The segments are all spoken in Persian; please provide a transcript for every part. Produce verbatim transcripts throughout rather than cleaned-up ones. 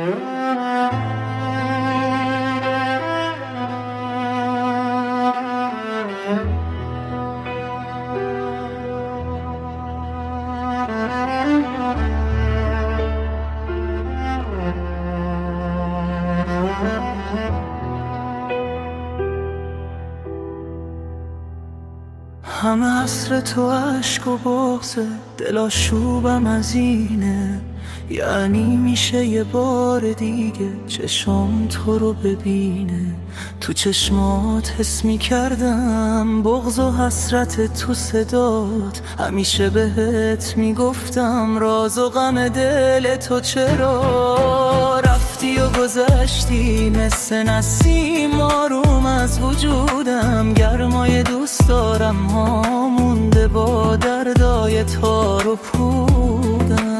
همه عصر تو عشق و بغضه، دلاشوبم از اینه. یعنی میشه یه بار دیگه چشم تو رو ببینه. تو چشمات حس میکردم بغض و حسرت تو صدات. همیشه بهت میگفتم راز و غم دل تو چرا رفتی و گذشتی. مثل نسیم آروم از وجودم، گرمای دوست دارم ها مونده با دردای تار و پودم.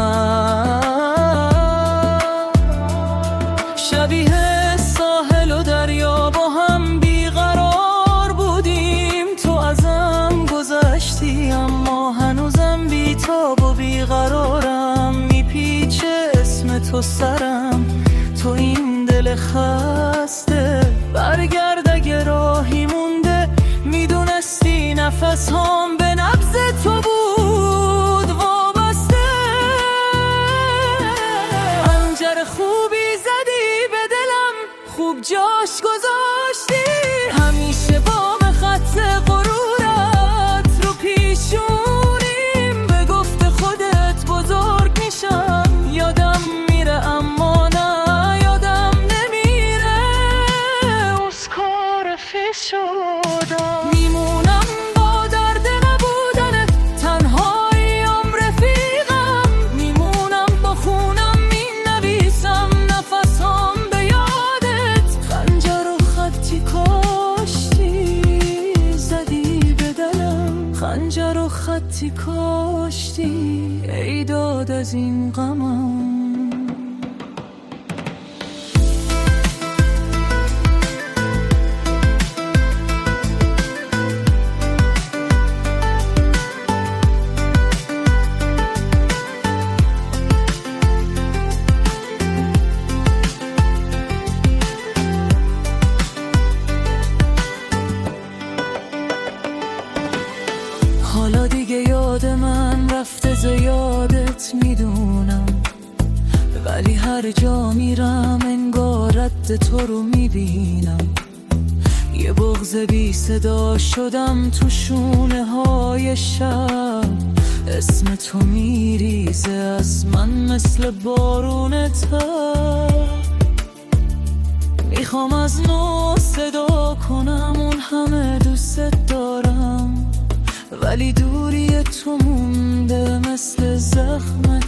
شبیه ساحل و دریا با هم بیقرار بودیم. تو ازم گذشتی اما هنوزم بیتاب و بیقرارم. میپیچه اسم تو سرم، تو این دل خسته. برگرد اگه راهی مونده، میدونستی نفس هم به نبض تو بود وابسته. خنجر خوبی زدی به دلم، خوب جاش گذاشتی. همیشه با خط غرورت رو پیشونیم. به گفت خودت بزرگ میشم، یادم میره اما نه یادم نمیره. اسکار فیش شدم، میمونم با درد نبودنت. تنهاییم رفیقم، میمونم با خونم مینویسم نفسام به یادت. خنجر و خطی کاشتی زدی به دلم. خنجر و خطی کاشتی ای داد از این غمم. حالا دیگه یاد من رفته زیادت میدونم، ولی هر جا میرم انگار رد تو رو میبینم. یه بغض بی صدا شدم تو شونه های شب. اسم تو میریزه از من مثل بارون تب. میخوام از نو صدا کنم اون همه دوست دارم، ولی دوری تو مونده مثل زخم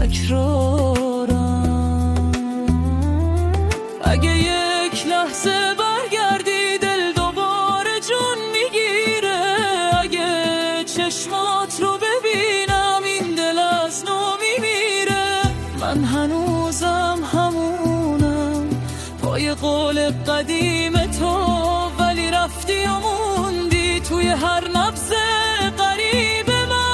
تکرارم. اگه یک لحظه برگردی دل دوباره جون میگیره. اگه چشمات رو ببینم این دل از نو میمیره. من هنوزم همونم پای قول قدیم تو، ولی رفتی و موندی توی هر نبض قریب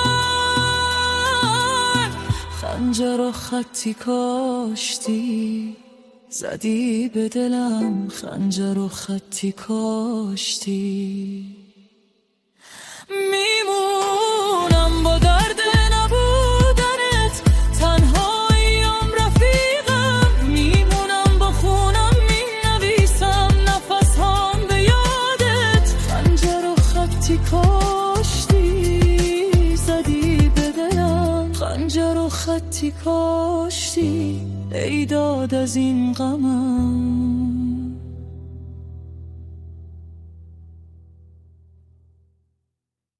من. خنجر و خطی کاشتی زدی به دلم. خنجر و خطی کاشتی. میمونم با درد نبودنت. تنهاییم رفیقم، میمونم با خونم مینویسم نفس هم به یادت. خنجر و خطی کاشتی زدی به دلم. خنجر و خطی کاشتی ای داد از این غمم.